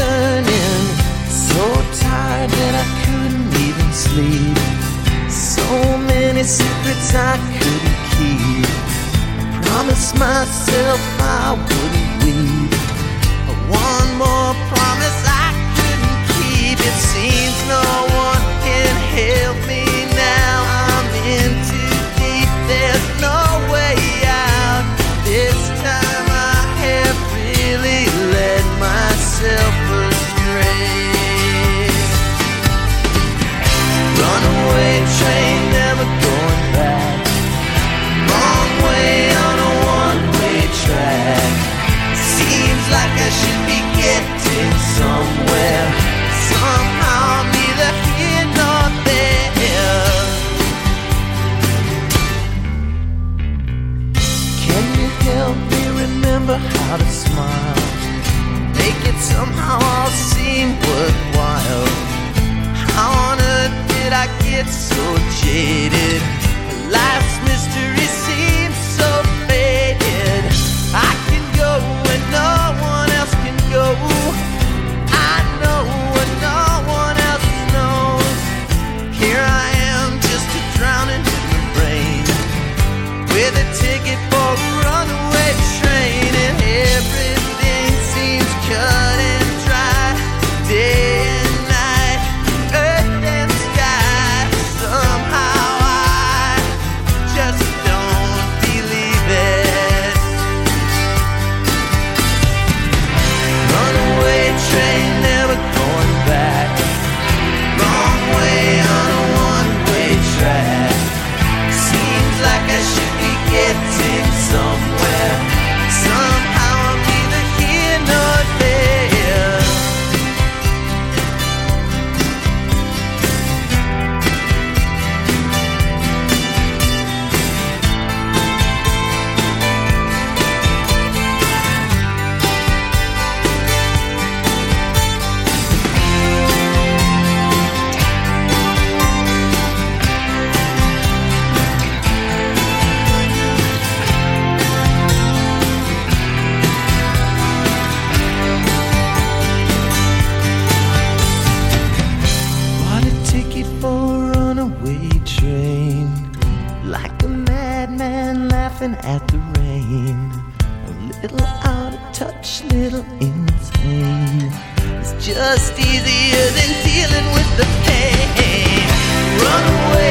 turning, so tired that I couldn't even sleep. So many secrets I couldn't keep. I promised myself I wouldn't weep. One more promise I couldn't keep. It seems no one can help me now. I'm in too deep, there's no way out. This time I have really led myself astray. Runaway train, never going back. Wrong way on a one-way track. Seems like I should be getting somewhere. Somehow I'm neither here nor there. Can you help me remember how to smile? Make it somehow all seem worthwhile. How on earth did I get so jaded? Life's mystery seems so faded. I can go where no one else can go. I know what no one else knows. Here I am, just a drowning in the rain, with a ticket for a runaway train, and everything seems cut and dry. Day and night, earth and sky. Somehow I just don't believe it. Runaway train, never going back. Wrong way on a one-way track. Seems like I should be getting somewhere. Somehow I'm neither here nor there. Bought a ticket for a runaway train, like a madman laughing at the rain. A little out of touch, little insane. It's just easier than dealing with the pain. Runaway